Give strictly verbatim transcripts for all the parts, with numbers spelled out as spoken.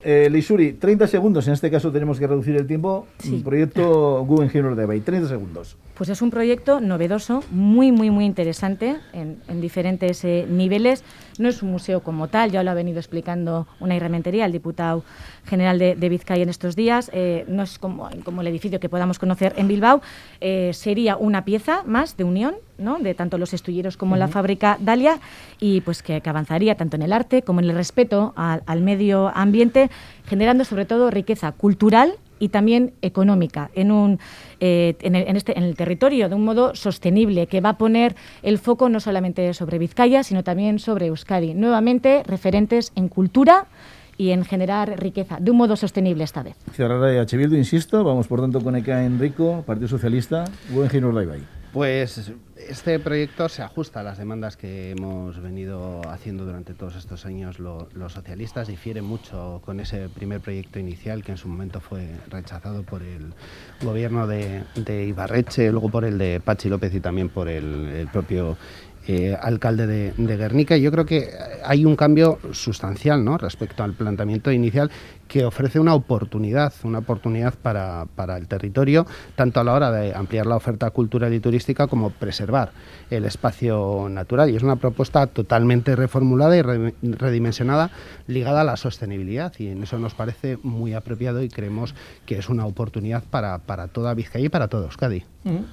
Eh, Lixuri, treinta segundos, en este caso tenemos que reducir el tiempo. Sí. Proyecto Guggenheim Urdaibai, treinta segundos. Pues es un proyecto novedoso, muy, muy, muy interesante en, en diferentes eh, niveles. No es un museo como tal, ya lo ha venido explicando Unai Rementería, el diputado general de, de Vizcaya en estos días. Eh, no es como, como el edificio que podamos conocer en Bilbao, eh, sería una pieza más de unión, ¿no?, de tanto los estudieros como uh-huh. la fábrica Dalia, y pues que, que avanzaría tanto en el arte como en el respeto al, al medio ambiente, generando sobre todo riqueza cultural y también económica en un eh, en, el, en este en el territorio de un modo sostenible, que va a poner el foco no solamente sobre Vizcaya, sino también sobre Euskadi. Nuevamente referentes en cultura y en generar riqueza de un modo sostenible esta vez. Ciudadana de H. Bildu, insisto, vamos por tanto con Eka Enrico, Partido Socialista, Guggenheim Urdaibai. Pues este proyecto se ajusta a las demandas que hemos venido haciendo durante todos estos años lo, los socialistas. Difiere mucho con ese primer proyecto inicial que en su momento fue rechazado por el gobierno de, de Ibarretxe, luego por el de Patxi López y también por el, el propio eh, alcalde de, de Guernica. Yo creo que hay un cambio sustancial, ¿no?, respecto al planteamiento inicial, que ofrece una oportunidad, una oportunidad para, para el territorio, tanto a la hora de ampliar la oferta cultural y turística como preservar el espacio natural. Y es una propuesta totalmente reformulada y re, redimensionada, ligada a la sostenibilidad, y en eso nos parece muy apropiado y creemos que es una oportunidad para, para toda Vizcaya y para todo Euskadi. Uh-huh.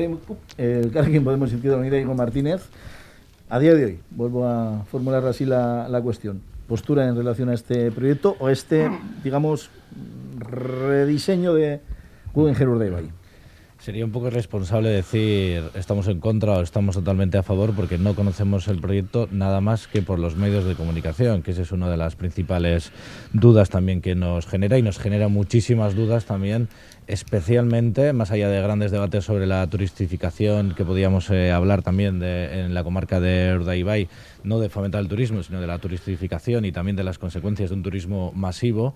El Carrequín Podemos Izquierda Unida, Íñigo Martínez, a día de hoy, vuelvo a formular así la, la cuestión, postura en relación a este proyecto o este, digamos, rediseño de Guggenheim Urdaibai. Sería un poco irresponsable decir estamos en contra o estamos totalmente a favor, porque no conocemos el proyecto nada más que por los medios de comunicación, que esa es una de las principales dudas también que nos genera, y nos genera muchísimas dudas también, especialmente más allá de grandes debates sobre la turistificación que podíamos eh, hablar también de, en la comarca de Urdaibai, no de fomentar el turismo, sino de la turistificación y también de las consecuencias de un turismo masivo.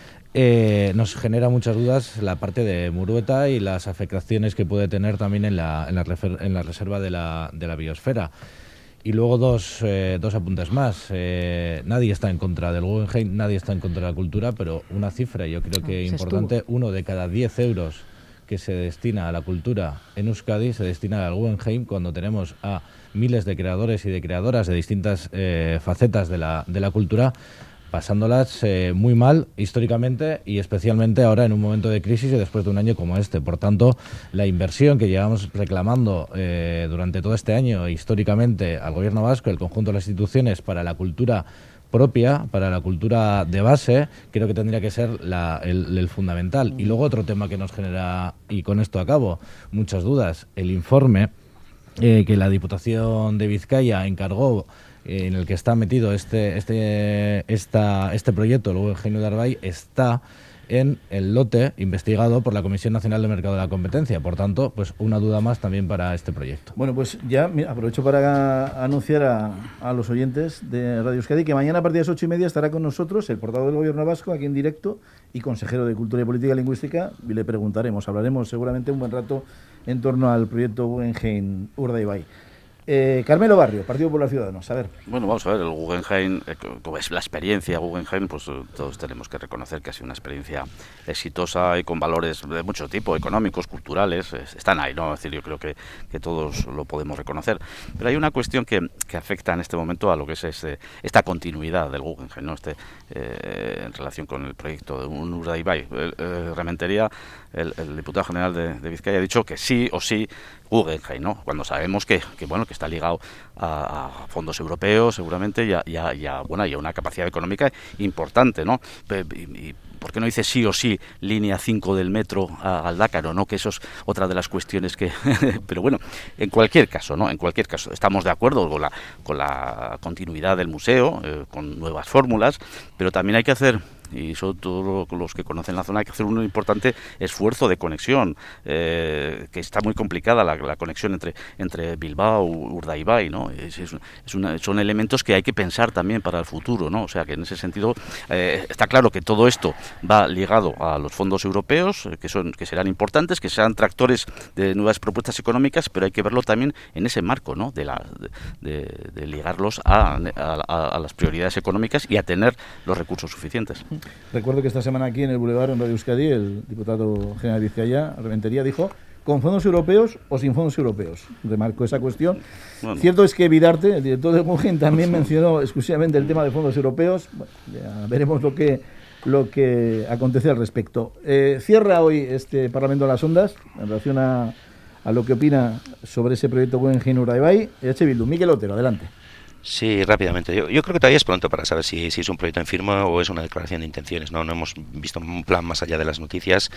Eh, nos genera muchas dudas la parte de Murueta y las afectaciones que puede tener también en la, en la, refer, en la reserva de la, de la biosfera. Y luego dos, eh, dos apuntes más. Eh, nadie está en contra del Guggenheim, nadie está en contra de la cultura, pero una cifra, yo creo que importante, uno de cada diez euros que se destina a la cultura en Euskadi se destina al Guggenheim, cuando tenemos a miles de creadores y de creadoras de distintas eh, facetas de la, de la cultura, pasándolas eh, muy mal históricamente y especialmente ahora en un momento de crisis y después de un año como este. Por tanto, la inversión que llevamos reclamando eh, durante todo este año históricamente al Gobierno vasco, el conjunto de las instituciones, para la cultura propia, para la cultura de base, creo que tendría que ser la, el, el fundamental. Y luego otro tema que nos genera, y con esto acabo, muchas dudas, el informe eh, que la Diputación de Vizcaya encargó, en el que está metido este este esta, este proyecto, el Guggenheim Urdaibai, está en el lote investigado por la Comisión Nacional del Mercado de la Competencia. Por tanto, pues una duda más también para este proyecto. Bueno, pues ya mira, aprovecho para anunciar a, a los oyentes de Radio Euskadi que mañana a partir de las ocho y media estará con nosotros el portavoz del Gobierno vasco aquí en directo y consejero de Cultura y Política Lingüística, y le preguntaremos, hablaremos seguramente un buen rato en torno al proyecto Guggenheim Urdaibai. Eh, Carmelo Barrio, Partido Popular Ciudadanos, a ver. Bueno, vamos a ver, el Guggenheim, eh, como es la experiencia Guggenheim, pues eh, todos tenemos que reconocer que ha sido una experiencia exitosa y con valores de mucho tipo, económicos, culturales, eh, están ahí, ¿no? Es decir, yo creo que, que todos lo podemos reconocer. Pero hay una cuestión que, que afecta en este momento a lo que es este, esta continuidad del Guggenheim, ¿no? Este, eh, en relación con el proyecto de un Urdaibai. Eh, eh, Rementería, el, el diputado general de, de Vizcaya, ha dicho que sí o sí Guggenheim, ¿no? Cuando sabemos que, que bueno, que está ligado a, a fondos europeos seguramente y a, y, a, y a bueno, y a una capacidad económica importante, ¿no? Y, y, ¿por qué no dice sí o sí línea cinco del metro a Galdácaro, ¿no? Que eso es otra de las cuestiones que pero bueno, en cualquier caso, ¿no? En cualquier caso, estamos de acuerdo con la con la continuidad del museo, eh, con nuevas fórmulas, pero también hay que hacer, y sobre todo los que conocen la zona, hay que hacer un importante esfuerzo de conexión, eh, que está muy complicada la, la conexión entre entre Bilbao y Urdaibai, ¿no? Es, es, es una, son elementos que hay que pensar también para el futuro, ¿no? O sea que en ese sentido eh, está claro que todo esto va ligado a los fondos europeos, eh, que son que serán importantes, que serán tractores de nuevas propuestas económicas, pero hay que verlo también en ese marco, ¿no? De, la, de, de ligarlos a, a, a las prioridades económicas y a tener los recursos suficientes. Recuerdo que esta semana aquí en el Boulevard, en Radio Euskadi, el diputado general de Vizcaya, Rementería, dijo: ¿con fondos europeos o sin fondos europeos? Remarcó esa cuestión. Bueno. Cierto es que Vidarte, el director de Guggenheim, también mencionó exclusivamente el tema de fondos europeos. Bueno, ya veremos lo que, lo que acontece al respecto. Eh, cierra hoy este Parlamento de las Ondas en relación a, a lo que opina sobre ese proyecto Guggenheim Urdaibai. H. Bildu, Miquel Otero, adelante. Sí, rápidamente. Yo, yo creo que todavía es pronto para saber si, si es un proyecto en firma o es una declaración de intenciones. No, no hemos visto un plan más allá de las noticias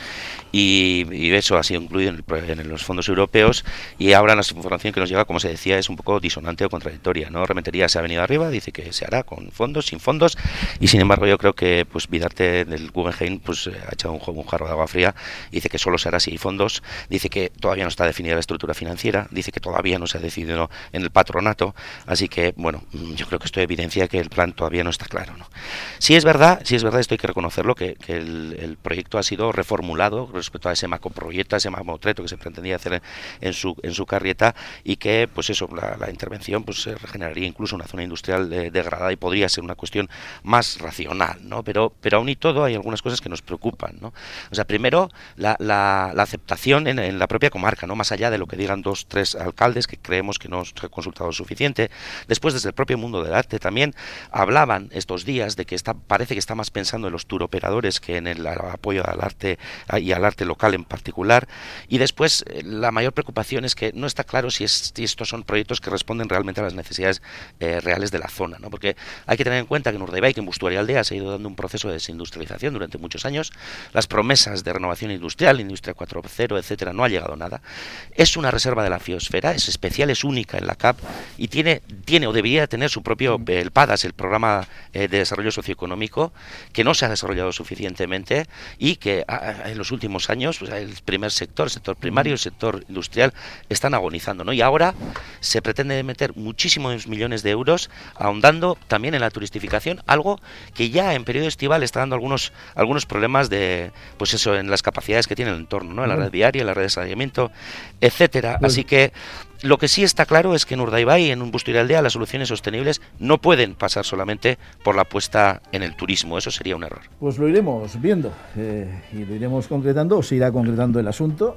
y, y eso ha sido incluido en, el, en los fondos europeos, y ahora la información que nos llega, como se decía, es un poco disonante o contradictoria, ¿no? Rementería se ha venido arriba, dice que se hará con fondos, sin fondos, y sin embargo yo creo que pues Vidarte del Guggenheim pues ha echado un, un jarro de agua fría, dice que solo se hará si hay fondos, dice que todavía no está definida la estructura financiera, dice que todavía no se ha decidido en el patronato, así que bueno, yo creo que esto evidencia que el plan todavía no está claro, ¿no? Sí es verdad, sí es verdad, esto hay que reconocerlo, que, que el, el proyecto ha sido reformulado respecto a ese macroproyecto, a ese mamotreto que se pretendía hacer en, en su en su carrieta, y que pues eso, la, la intervención pues se regeneraría incluso una zona industrial de, degradada, y podría ser una cuestión más racional, ¿no? Pero pero aún y todo hay algunas cosas que nos preocupan, ¿no? O sea, primero la, la, la aceptación en, en la propia comarca, ¿no? Más allá de lo que digan dos, tres alcaldes, que creemos que no se ha consultado suficiente. Después, desde el propio mundo del arte también hablaban estos días de que está, parece que está más pensando en los turoperadores que en el apoyo al arte y al arte local en particular. Y después la mayor preocupación es que no está claro si, es, si estos son proyectos que responden realmente a las necesidades eh, reales de la zona, ¿no? Porque hay que tener en cuenta que en Urdaibai, que en Busturia Aldea se ha ido dando un proceso de desindustrialización durante muchos años. Las promesas de renovación industrial, industria cuatro punto cero, etcétera, no ha llegado nada. Es una reserva de la biosfera, es especial, es única en la C A P, y tiene, tiene o debería tener su propio, el PADAS, el Programa eh, de Desarrollo Socioeconómico, que no se ha desarrollado suficientemente, y que a, en los últimos años pues, el primer sector, el sector primario, el sector industrial están agonizando, ¿no? Y ahora se pretende meter muchísimos millones de euros ahondando también en la turistificación, algo que ya en periodo estival está dando algunos algunos problemas de, pues eso, en las capacidades que tiene el entorno, ¿no? En la red viaria, en la red de saneamiento, etcétera. Pues, así que lo que sí está claro es que en Urdaibai, en Busturia Aldea, las soluciones sostenibles no pueden pasar solamente por la apuesta en el turismo. Eso sería un error. Pues lo iremos viendo eh, y lo iremos concretando, o se irá concretando el asunto.